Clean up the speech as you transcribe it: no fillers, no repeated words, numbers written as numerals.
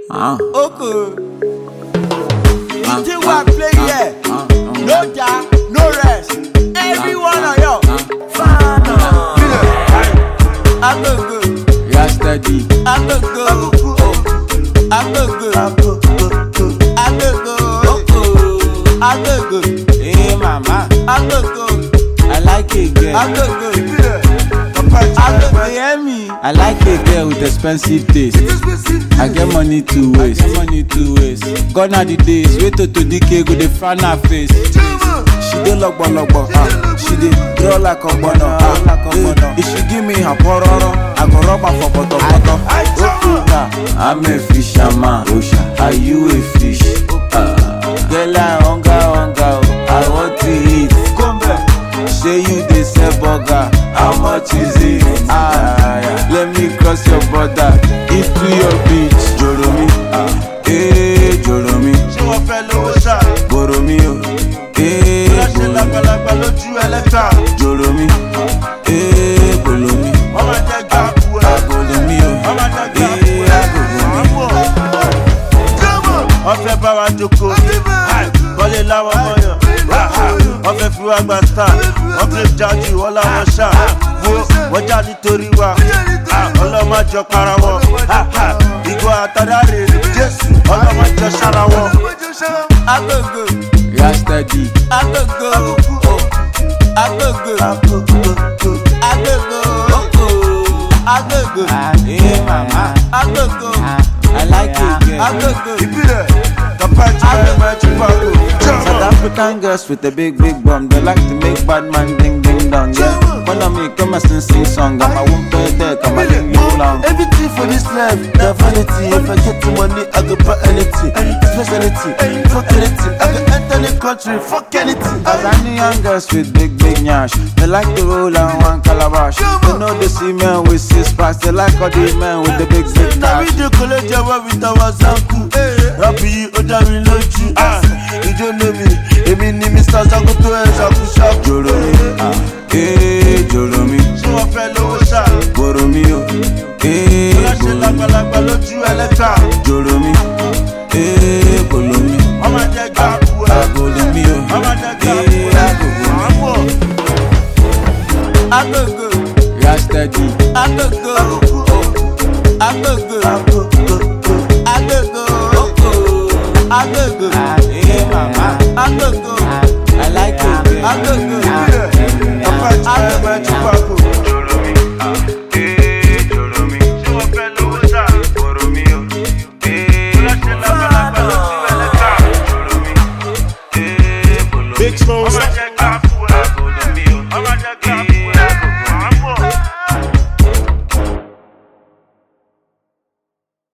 Okay. You think I play here? No job, no rest. Everyone on yo. I go good. Yeah, steady. I go good. I go good. I go good. I go good. Hey, mama. I go good. I like a girl. I go good. I go good. Hear me? I like a girl with expensive taste. I get money to waste. Gone are the days. Wait to DK go the front her face. She dey logbo, she dey draw like a bono. If she give me her pororo, I go rub her for bottom. I'm a fisherman. Are you a fish? Girl, I hunger. I want to eat. Say you dey sell burger. How much is it? Let me cross your border into your beach. Joromi, Joromi. Ṣé wọ́n fẹ́ lówó ṣá? Boromi, Ṣé lágbàlagbà lójú ẹlẹ́ta? Joromi, Bolomi. Wọ́n máa jẹ́ gbàgbó ẹ̀. Bolomi, Wọ́n máa jẹ́ gbàgbó ẹ̀. Wọ́n fẹ́ bá wa jókòó. Bọ́lé láwọn mọ̀yàn. Wọ́n fẹ́ fi wá gba star. Wọ́n fi jáde wọ́n láwọn ṣá. Wọ́n já nítorí wa. Ọlọ́mọjọ para wọn. Ìgò àtàdáre Jésù. Ọlọ́mọjọ ṣára wọn. Agogo. Yeah, steady. Agogo. Agogo. Agogo. Hey, mama. Agogo. I like a girl. Agogo. South African girls with a big bum. They like to make bad man ding dong. Yeah. When I make come and sing song, I'm a whoop there, come a ding long. Everything for this life, the vanity. If I get the money, I go buy anything. Speciality, fuck anything. I go enter the country, fuck anything. Tanzanian girls with big nyash. They like to roll on one calabash. They know they see men with 6 packs. They like all the men with the big Now we cash. do college with our zanku. Rapi, Odami Loju. You don't know me. Emi ni Mr. Zagoto and Zaku Shaku. Joromi, Joromi. Ṣé wọ́n fẹ́ lówó ṣá? Boromi, Ṣé lágbàlagbà lójú ẹlẹ́ta? Joromi, Bolomi. Wọ́n máa jẹ́ gbàgbó ẹ̀. Bolomi, Wọ́n máa jẹ́ gbàgbó ẹ̀. Agogo. yeah, steady. Agogo. Agogo. Agogo. Hey, mama. Agogo. I like a girl. Agogo. Big Smoke.